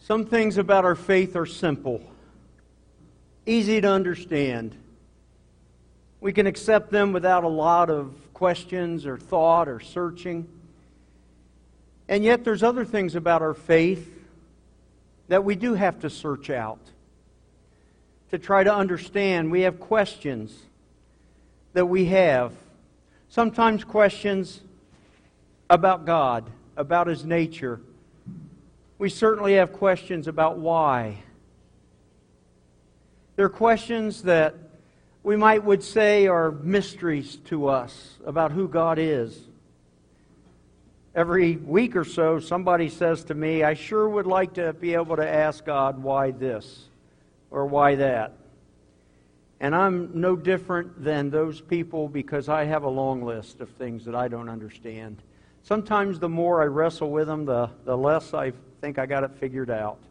Some things about our faith are simple, easy to understand. We can accept them without a lot of questions or thought or searching. And yet there's other things about our faith that we do have to search out to try to understand. We have questions that we have. Sometimes questions about God, about His nature. We certainly have questions about why. There are questions that we would say are mysteries to us about who God is. Every week or so, somebody says to me, I sure would like to be able to ask God why this or why that. And I'm no different than those people because I have a long list of things that I don't understand. Sometimes the more I wrestle with them, the less I think I got it figured out.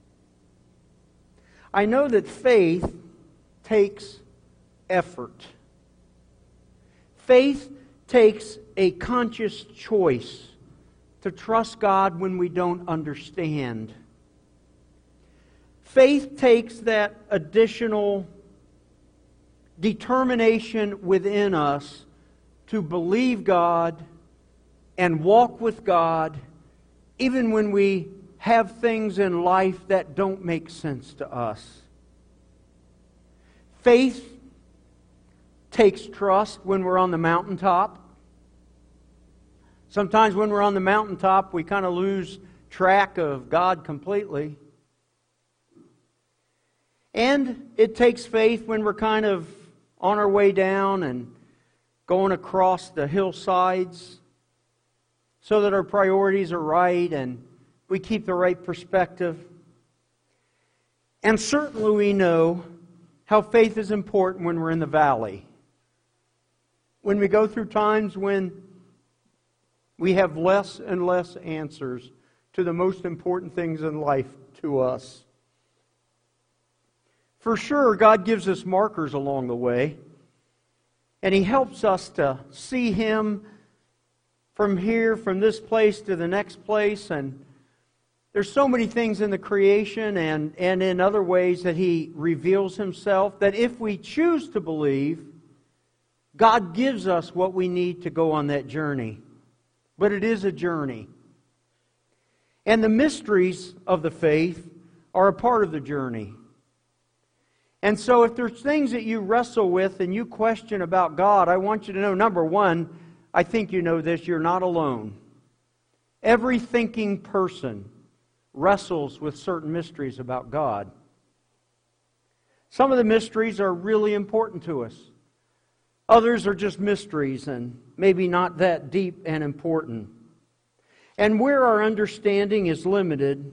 I know that faith takes effort. Faith takes a conscious choice to trust God when we don't understand. Faith takes that additional determination within us to believe God and walk with God even when we have things in life that don't make sense to us. Faith takes trust when we're on the mountaintop. Sometimes when we're on the mountaintop, we kind of lose track of God completely. And it takes faith when we're kind of on our way down and going across the hillsides so that our priorities are right and we keep the right perspective. And certainly we know how faith is important when we're in the valley. When we go through times when we have less and less answers to the most important things in life to us. For sure, God gives us markers along the way, and He helps us to see Him from here, from this place to the next place. And there's so many things in the creation and in other ways that He reveals Himself that if we choose to believe, God gives us what we need to go on that journey. But it is a journey. And the mysteries of the faith are a part of the journey. And so if there's things that you wrestle with and you question about God, I want you to know, number one, I think you know this, you're not alone. Every thinking person wrestles with certain mysteries about God. Some of the mysteries are really important to us. Others are just mysteries and maybe not that deep and important. And where our understanding is limited,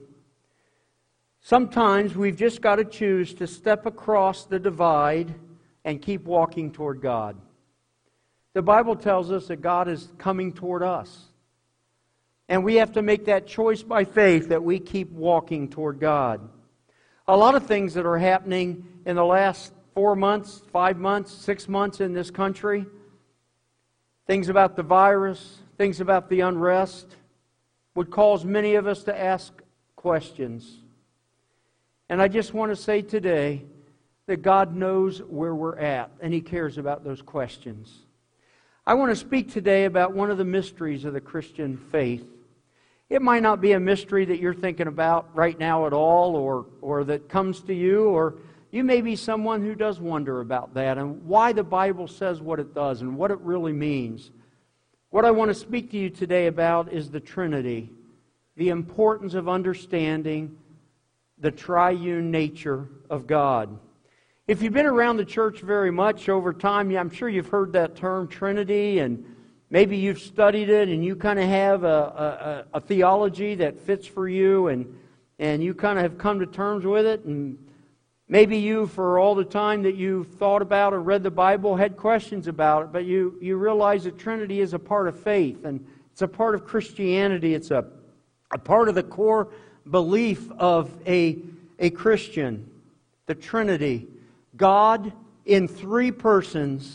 sometimes we've just got to choose to step across the divide and keep walking toward God. The Bible tells us that God is coming toward us. And we have to make that choice by faith that we keep walking toward God. A lot of things that are happening in the last 4 months, 5 months, 6 months in this country, things about the virus, things about the unrest, would cause many of us to ask questions. And I just want to say today that God knows where we're at, and He cares about those questions. I want to speak today about one of the mysteries of the Christian faith. It might not be a mystery that you're thinking about right now at all, or that comes to you, or you may be someone who does wonder about that and why the Bible says what it does and what it really means. What I want to speak to you today about is the Trinity, the importance of understanding the triune nature of God. If you've been around the church very much over time, I'm sure you've heard that term Trinity, and maybe you've studied it and you kind of have a theology that fits for you, and you kind of have come to terms with it. And maybe you, for all the time that you've thought about or read the Bible, had questions about it, but you realize that Trinity is a part of faith, and it's a part of Christianity. It's a part of the core belief of a Christian, the Trinity. God in three persons,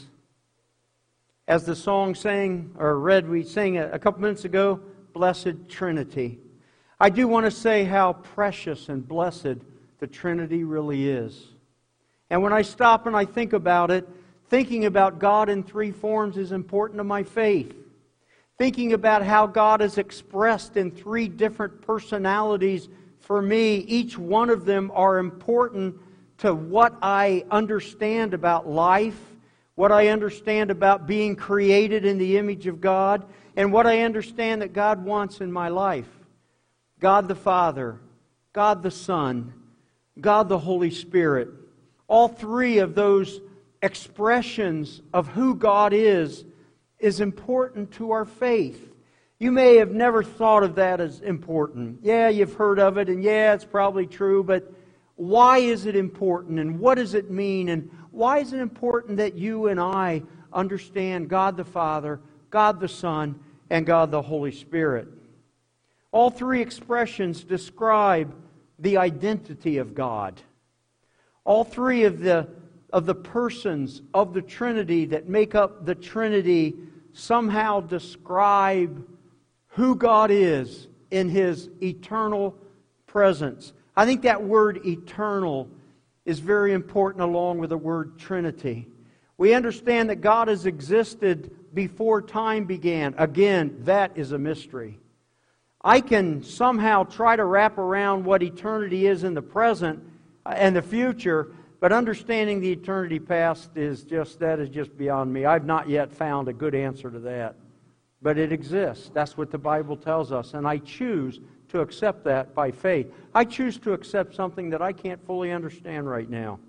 as the song sang, or read, we sang a couple minutes ago, Blessed Trinity. I do want to say how precious and blessed the Trinity really is. And when I stop and I think about it, thinking about God in three forms is important to my faith. Thinking about how God is expressed in three different personalities for me, each one of them are important to what I understand about life, what I understand about being created in the image of God, and what I understand that God wants in my life. God the Father, God the Son, God the Holy Spirit. All three of those expressions of who God is important to our faith. You may have never thought of that as important. Yeah, you've heard of it, and yeah, it's probably true, but why is it important, and what does it mean, and why is it important that you and I understand God the Father, God the Son, and God the Holy Spirit? All three expressions describe the identity of God. All three of the persons of the Trinity that make up the Trinity somehow describe who God is in His eternal presence. I think that word eternal is very important along with the word Trinity. We understand that God has existed before time began. Again, that is a mystery. I can somehow try to wrap around what eternity is in the present and the future, but understanding the eternity past is just beyond me. I've not yet found a good answer to that. But it exists. That's what the Bible tells us. And I choose to accept that by faith. I choose to accept something that I can't fully understand right now.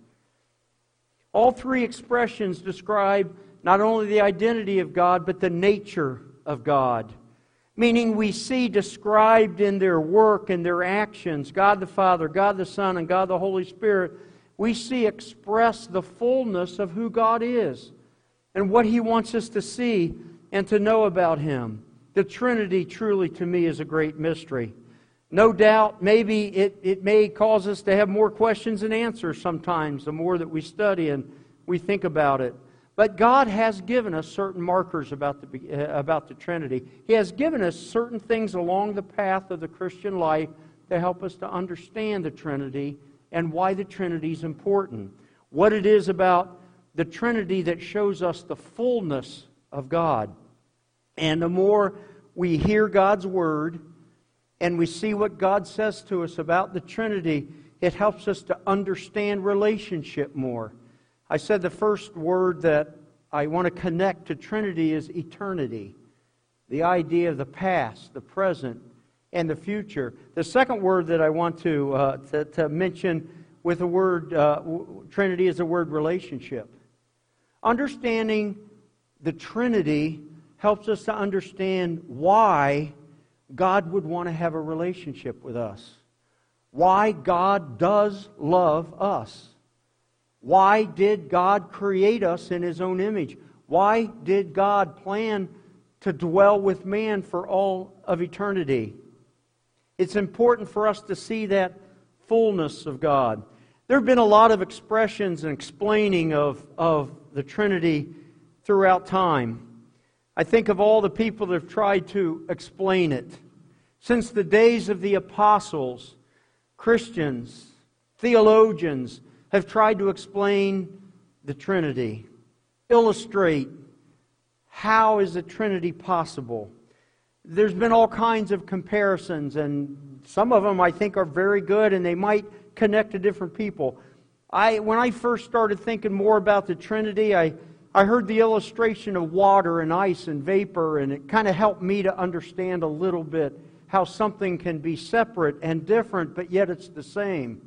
All three expressions describe not only the identity of God, but the nature of God. Meaning we see described in their work and their actions, God the Father, God the Son, and God the Holy Spirit, we see express the fullness of who God is and what He wants us to see and to know about Him. The Trinity truly to me is a great mystery. No doubt, maybe it may cause us to have more questions than answers sometimes, the more that we study and we think about it. But God has given us certain markers about the Trinity. He has given us certain things along the path of the Christian life to help us to understand the Trinity and why the Trinity is important. What it is about the Trinity that shows us the fullness of God. And the more we hear God's Word and we see what God says to us about the Trinity, it helps us to understand relationship more. I said the first word that I want to connect to Trinity is eternity. The idea of the past, the present, and the future. The second word that I want to mention with the word Trinity is the word relationship. Understanding the Trinity helps us to understand why God would want to have a relationship with us. Why God does love us. Why did God create us in His own image? Why did God plan to dwell with man for all of eternity? It's important for us to see that fullness of God. There have been a lot of expressions and explaining of the Trinity throughout time. I think of all the people that have tried to explain it. Since the days of the apostles, Christians, theologians have tried to explain the Trinity, illustrate how is the Trinity possible. There's been all kinds of comparisons, and some of them I think are very good, and they might connect to different people. When I first started thinking more about the Trinity, I heard the illustration of water and ice and vapor, and it kind of helped me to understand a little bit how something can be separate and different, but yet it's the same.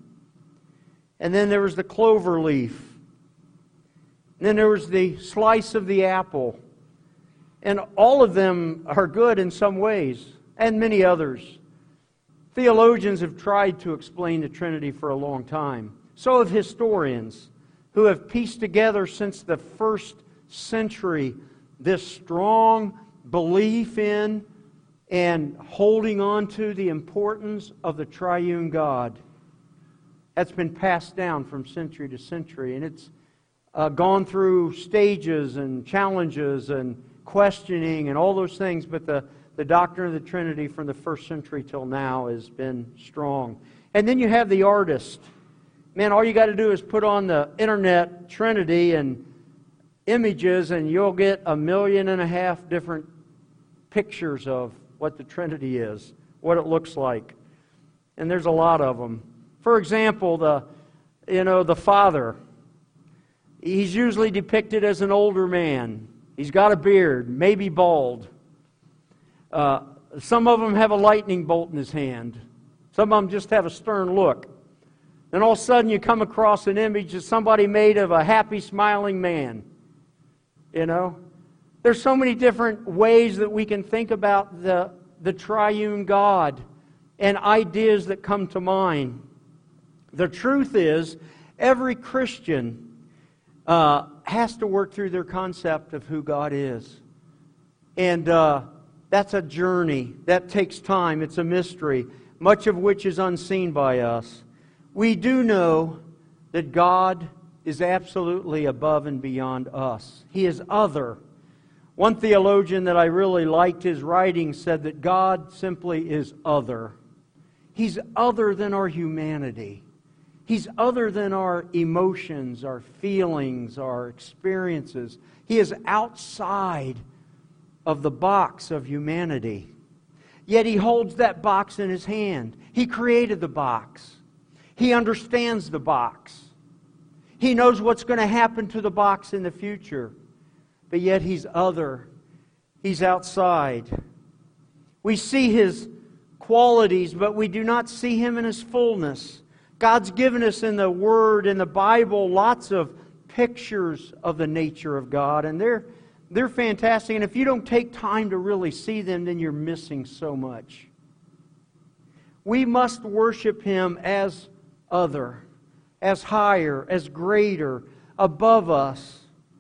And then there was the clover leaf. And then there was the slice of the apple. And all of them are good in some ways, and many others. Theologians have tried to explain the Trinity for a long time. So have historians who have pieced together since the first century this strong belief in and holding on to the importance of the triune God. That's been passed down from century to century, and it's gone through stages and challenges and questioning and all those things, but the the doctrine of the Trinity from the first century till now has been strong. And then you have the artist. Man, all you got to do is put on the internet Trinity and images, and you'll get 1.5 million different pictures of what the Trinity is, what it looks like. And there's a lot of them. For example, the Father. He's usually depicted as an older man. He's got a beard, maybe bald. Some of them have a lightning bolt in his hand. Some of them just have a stern look. Then all of a sudden you come across an image of somebody made of a happy, smiling man. You know? There's so many different ways that we can think about the triune God and ideas that come to mind. The truth is, every Christian has to work through their concept of who God is. And that's a journey. That takes time. It's a mystery, much of which is unseen by us. We do know that God is absolutely above and beyond us. He is other. One theologian that I really liked his writing said that God simply is other. He's other than our humanity. He's other than our emotions, our feelings, our experiences. He is outside of the box of humanity. Yet He holds that box in His hand. He created the box. He understands the box. He knows what's going to happen to the box in the future. But yet He's other. He's outside. We see His qualities, but we do not see Him in His fullness. God's given us in the Word, in the Bible, lots of pictures of the nature of God, and they're fantastic. And if you don't take time to really see them, then you're missing so much. We must worship Him as other, as higher, as greater, above us.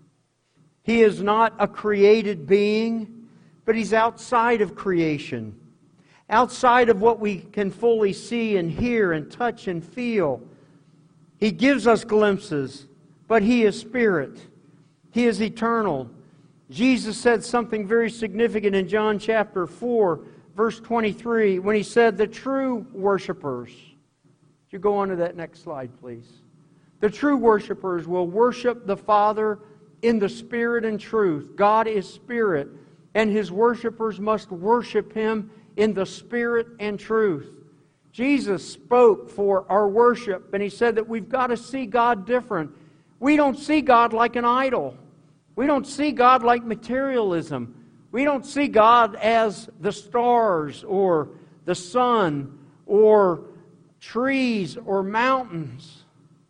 He is not a created being, but He's outside of creation. Outside of what we can fully see and hear and touch and feel. He gives us glimpses, but He is Spirit. He is eternal. Jesus said something very significant in John chapter 4, verse 23, when He said, the true worshipers. Would you go on to that next slide, please? The true worshipers will worship the Father in the Spirit and truth. God is Spirit, and His worshipers must worship Him in the Spirit and truth. Jesus spoke for our worship, and He said that we've got to see God different. We don't see God like an idol. We don't see God like materialism. We don't see God as the stars or the sun or trees or mountains.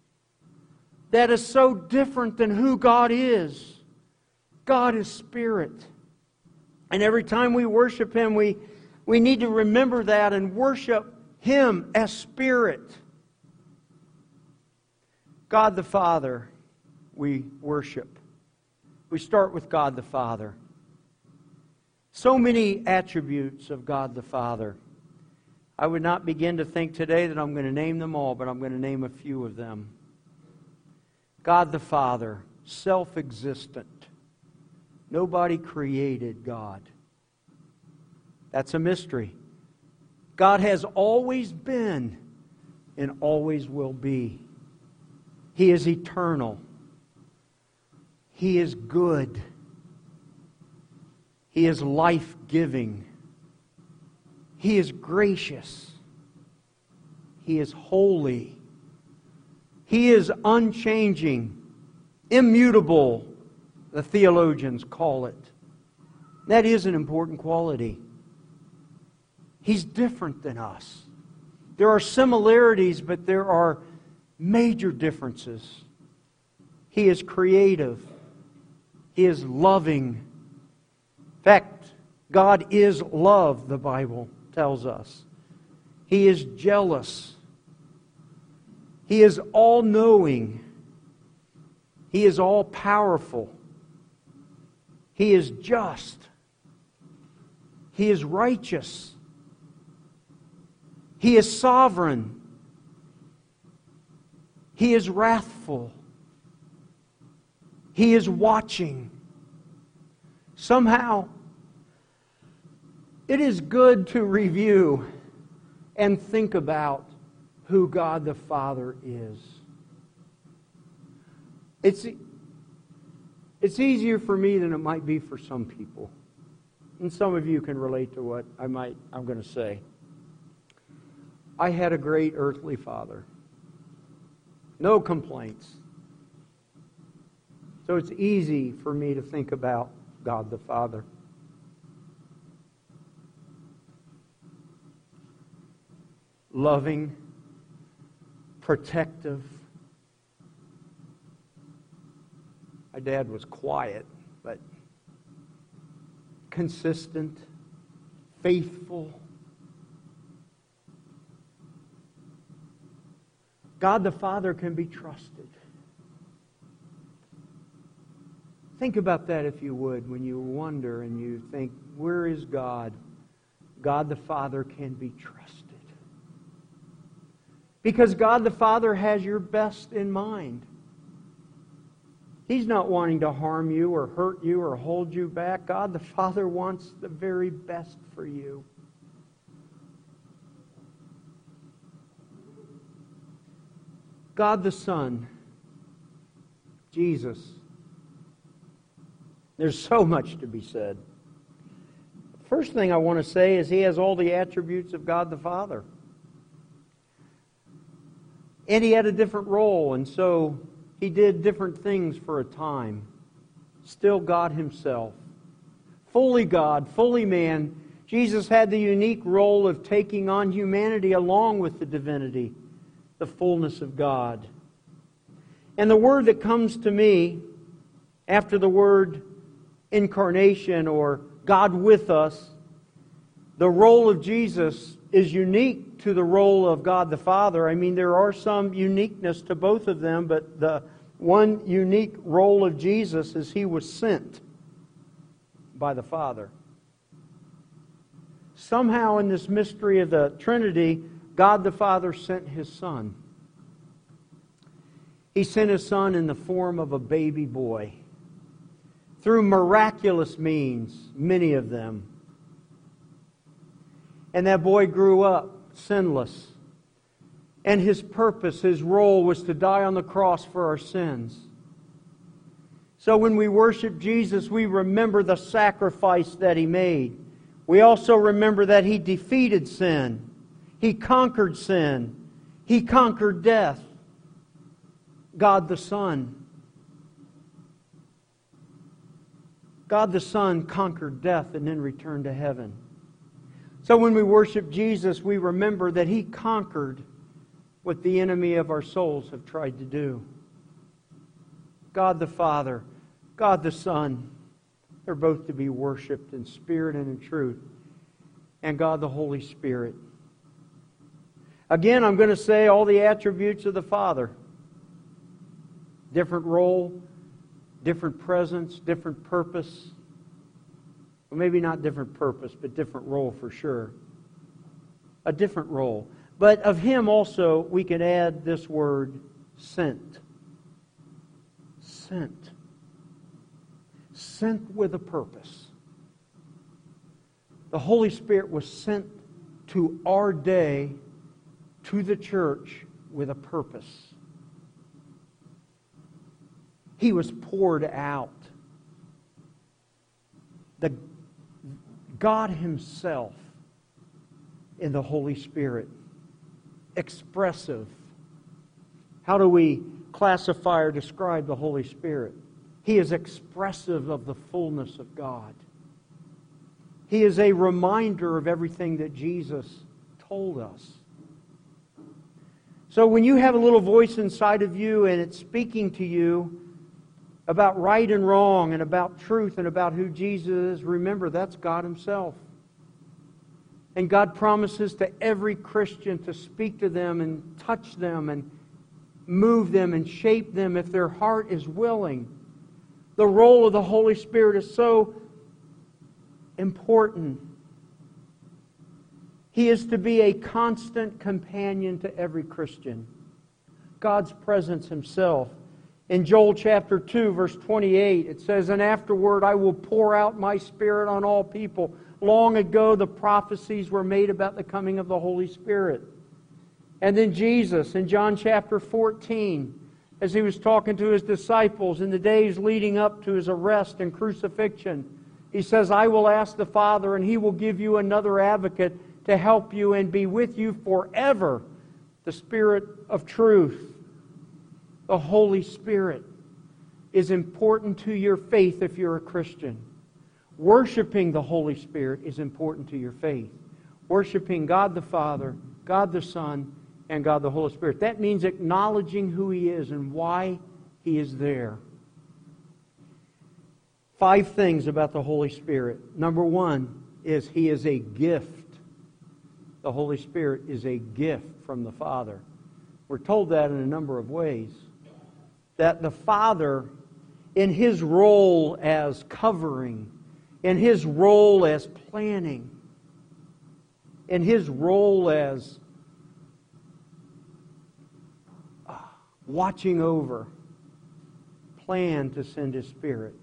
That is so different than who God is. God is Spirit. And every time we worship Him, we need to remember that and worship Him as Spirit. God the Father, we worship. We start with God the Father. So many attributes of God the Father. I would not begin to think today that I'm going to name them all, but I'm going to name a few of them. God the Father, self-existent. Nobody created God. That's a mystery. God has always been and always will be. He is eternal. He is good. He is life-giving. He is gracious. He is holy. He is unchanging, immutable, the theologians call it. That is an important quality. He's different than us. There are similarities, but there are major differences. He is creative. He is loving. In fact, God is love, the Bible tells us. He is jealous. He is all-knowing. He is all-powerful. He is just. He is righteous. He is sovereign. He is wrathful. He is watching. Somehow, It is good to review and think about who God the Father is. It's easier for me than it might be for some people. And some of you can relate to what I'm going to say. I had a great earthly father. No complaints. So it's easy for me to think about God the Father. Loving, protective. My dad was quiet, but consistent, faithful. God the Father can be trusted. Think about that if you would, when you wonder and you think, where is God? God the Father can be trusted. Because God the Father has your best in mind. He's not wanting to harm you or hurt you or hold you back. God the Father wants the very best for you. God the Son, Jesus. There's so much to be said. First thing I want to say is He has all the attributes of God the Father. And He had a different role, and so He did different things for a time. Still God Himself. Fully God, fully man. Jesus had the unique role of taking on humanity along with the divinity, the fullness of God. And the word that comes to me after the word incarnation or God with us, the role of Jesus is unique to the role of God the Father. I mean, there are some uniqueness to both of them, but the one unique role of Jesus is He was sent by the Father. Somehow in this mystery of the Trinity, God the Father sent His Son. He sent His Son in the form of a baby boy. Through miraculous means, many of them. And that boy grew up sinless. And His purpose, His role was to die on the cross for our sins. So when we worship Jesus, we remember the sacrifice that He made. We also remember that He defeated sin. He conquered sin. He conquered death. God the Son. God the Son conquered death and then returned to heaven. So when we worship Jesus, we remember that He conquered what the enemy of our souls have tried to do. God the Father, God the Son, they're both to be worshipped in spirit and in truth. And God the Holy Spirit. Again, I'm going to say all the attributes of the Father. Different role, different presence, different purpose. Well, maybe not different purpose, but different role for sure. A different role. But of Him also, we can add this word, sent. Sent. Sent with a purpose. The Holy Spirit was sent to our day, to the church, with a purpose. He was poured out. The God Himself in the Holy Spirit. Expressive. How do we classify or describe the Holy Spirit? He is expressive of the fullness of God. He is a reminder of everything that Jesus told us. So when you have a little voice inside of you and it's speaking to you about right and wrong and about truth and about who Jesus is, remember that's God Himself. And God promises to every Christian to speak to them and touch them and move them and shape them if their heart is willing. The role of the Holy Spirit is so important. He is to be a constant companion to every Christian. God's presence Himself. In Joel chapter 2, verse 28, it says, "And afterward I will pour out my Spirit on all people. long ago the prophecies were made about the coming of the Holy Spirit. And then Jesus in John chapter 14, as He was talking to His disciples in the days leading up to His arrest and crucifixion, He says, I will ask the Father, and He will give you another advocate to help you and be with you forever, the Spirit of truth. The Holy Spirit is important to your faith if you're a Christian. Worshiping the Holy Spirit is important to your faith. Worshiping God the Father, God the Son, and God the Holy Spirit. That means acknowledging who He is and why He is there. 5 things about the Holy Spirit. Number 1 is He is a gift. The Holy Spirit is a gift from the Father. We're told that in a number of ways. That the Father, in His role as covering, in His role as planning, in His role as watching over, planned to send His Spirit.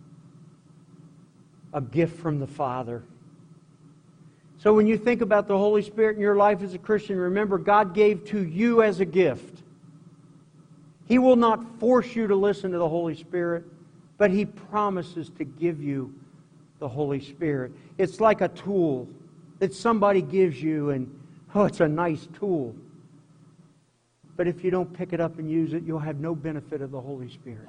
A gift from the Father. So when you think about the Holy Spirit in your life as a Christian, remember God gave to you as a gift. He will not force you to listen to the Holy Spirit, but He promises to give you the Holy Spirit. It's like a tool that somebody gives you, and it's a nice tool. But if you don't pick it up and use it, you'll have no benefit of the Holy Spirit.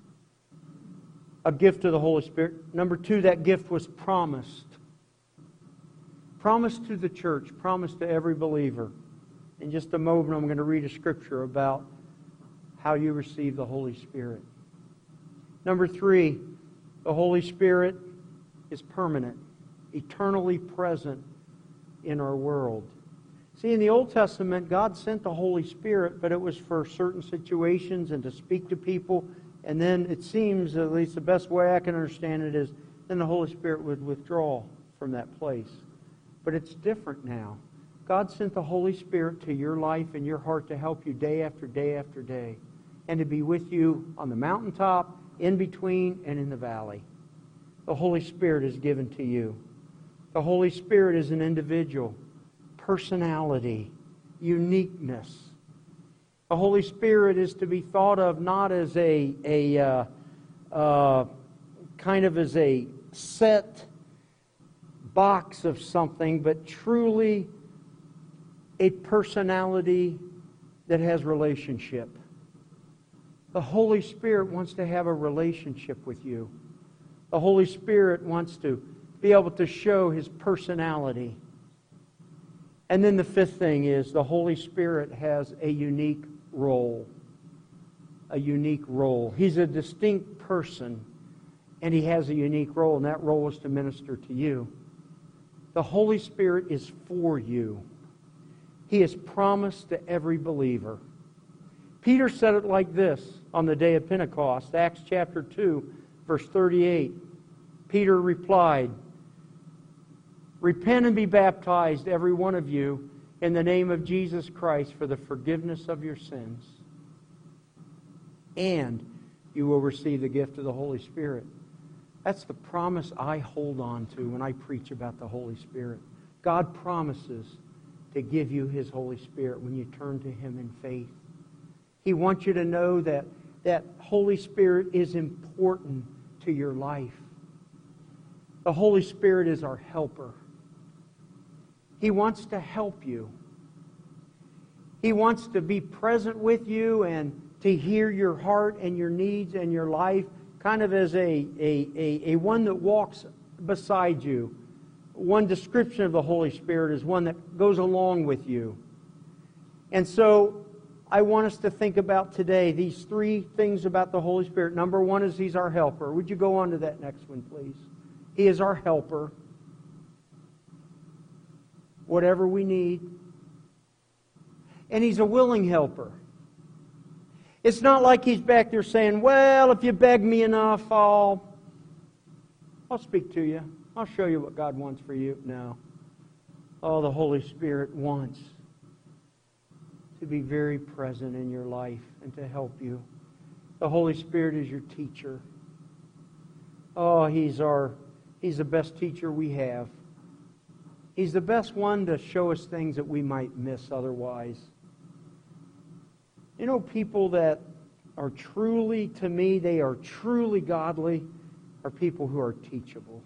A gift of the Holy Spirit. Number 2, that gift was promised. Promised to the church, promised to every believer. In just a moment, I'm going to read a scripture about how you receive the Holy Spirit. Number 3, the Holy Spirit is permanent, eternally present in our world. See, in the Old Testament, God sent the Holy Spirit, but it was for certain situations and to speak to people. And then it seems, at least the best way I can understand it is, then the Holy Spirit would withdraw from that place. But it's different now. God sent the Holy Spirit to your life and your heart to help you day after day after day, and to be with you on the mountaintop, in between, and in the valley. The Holy Spirit is given to you. The Holy Spirit is an individual, personality, uniqueness. The Holy Spirit is to be thought of not as a kind of as a set box of something, but truly a personality that has relationship. The Holy Spirit wants to have a relationship with you. The Holy Spirit wants to be able to show His personality. And then the 5th thing is the Holy Spirit has a unique role. A unique role. He's a distinct person, and He has a unique role, and that role is to minister to you. The Holy Spirit is for you. He is promised to every believer. Peter said it like this on the day of Pentecost, Acts chapter 2, verse 38. Peter replied, "Repent and be baptized, every one of you, in the name of Jesus Christ for the forgiveness of your sins, and you will receive the gift of the Holy Spirit." That's the promise I hold on to when I preach about the Holy Spirit. God promises to give you His Holy Spirit when you turn to Him in faith. He wants you to know that that Holy Spirit is important to your life. The Holy Spirit is our helper. He wants to help you. He wants to be present with you and to hear your heart and your needs and your life, kind of as a one that walks beside you. One description of the Holy Spirit is one that goes along with you. And so I want us to think about today these 3 things about the Holy Spirit. Number 1 is He's our helper. Would you go on to that next one, please? He is our helper. Whatever we need. And He's a willing helper. It's not like He's back there saying, well, if you beg me enough, I'll speak to you. I'll show you what God wants for you. No. Oh, the Holy Spirit wants to be very present in your life and to help you. The Holy Spirit is your teacher. Oh, He's the best teacher we have. He's the best one to show us things that we might miss otherwise. You know, people that are truly, to me, they are truly godly, are people who are teachable.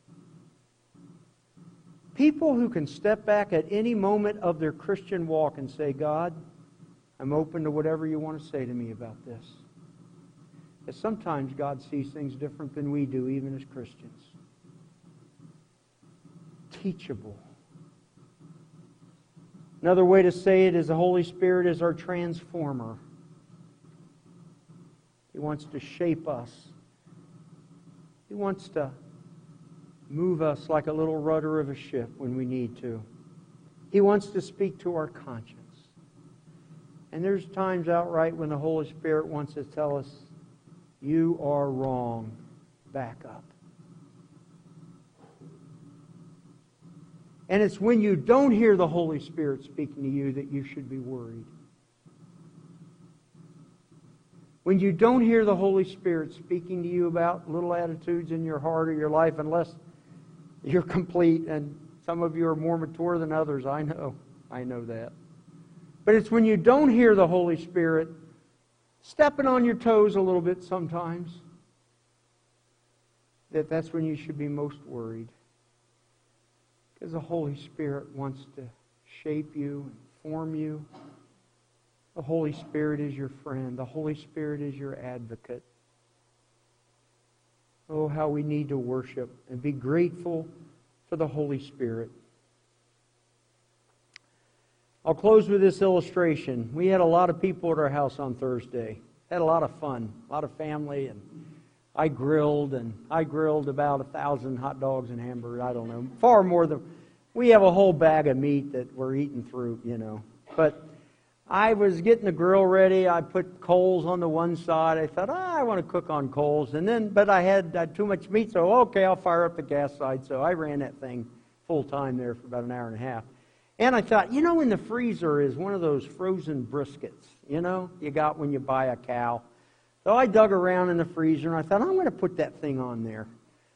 People who can step back at any moment of their Christian walk and say, God, I'm open to whatever you want to say to me about this. Because sometimes God sees things different than we do, even as Christians. Teachable. Another way to say it is the Holy Spirit is our transformer. He wants to shape us. He wants to move us like a little rudder of a ship when we need to. He wants to speak to our conscience. And there's times outright when the Holy Spirit wants to tell us, you are wrong. Back up. And it's when you don't hear the Holy Spirit speaking to you that you should be worried. When you don't hear the Holy Spirit speaking to you about little attitudes in your heart or your life, unless you're complete, and some of you are more mature than others, I know that. But it's when you don't hear the Holy Spirit stepping on your toes a little bit sometimes, that's when you should be most worried. Because the Holy Spirit wants to shape you and form you. The Holy Spirit is your friend. The Holy Spirit is your advocate. Oh, how we need to worship and be grateful for the Holy Spirit. I'll close with this illustration. We had a lot of people at our house on Thursday. Had a lot of fun, a lot of family, and I grilled about 1,000 hot dogs and hamburgers. I don't know, far more than... We have a whole bag of meat that we're eating through, you know. But I was getting the grill ready. I put coals on the one side. I thought, I want to cook on coals. But I had too much meat, so okay, I'll fire up the gas side. So I ran that thing full time there for about an hour and a half. And I thought, in the freezer is one of those frozen briskets, you got when you buy a cow. So I dug around in the freezer, and I thought, I'm going to put that thing on there.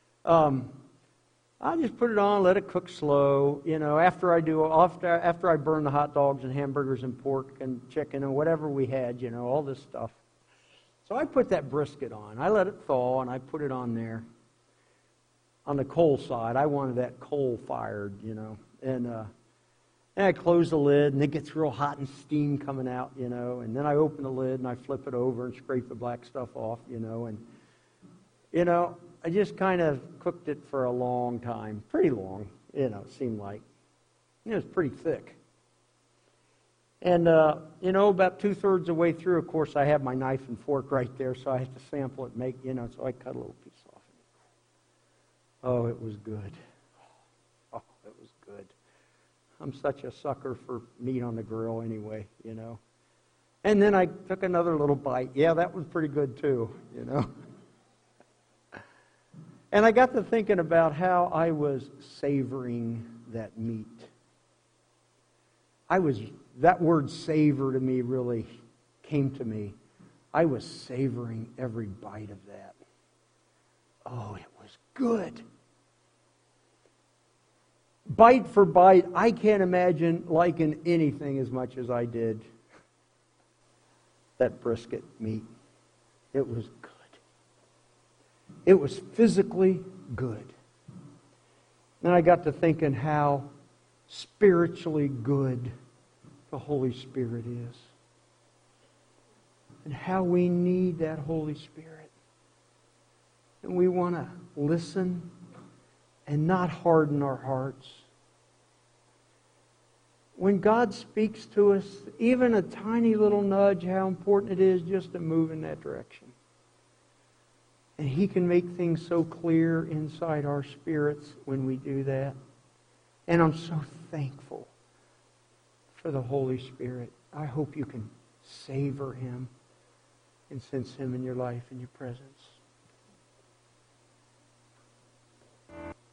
I just put it on, let it cook slow. After I burn the hot dogs and hamburgers and pork and chicken and whatever we had, all this stuff. So I put that brisket on. I let it thaw, and I put it on there. On the coal side, I wanted that coal-fired, And I close the lid, and it gets real hot and steam coming out, And then I open the lid, and I flip it over and scrape the black stuff off, I just kind of cooked it for a long time. Pretty long, it seemed like. It was pretty thick. And, about 2/3 of the way through, of course, I have my knife and fork right there, so I have to sample it and so I cut a little piece off. Oh, it was good. Oh, it was good. I'm such a sucker for meat on the grill anyway, And then I took another little bite. Yeah, that was pretty good too, And I got to thinking about how I was savoring that meat. That word savor to me really came to me. I was savoring every bite of that. Oh, it was good. Bite for bite, I can't imagine liking anything as much as I did that brisket meat. It was good. It was physically good. And I got to thinking how spiritually good the Holy Spirit is. And how we need that Holy Spirit. And we want to listen and not harden our hearts. When God speaks to us, even a tiny little nudge, how important it is just to move in that direction. And He can make things so clear inside our spirits when we do that. And I'm so thankful for the Holy Spirit. I hope you can savor Him and sense Him in your life, in your presence.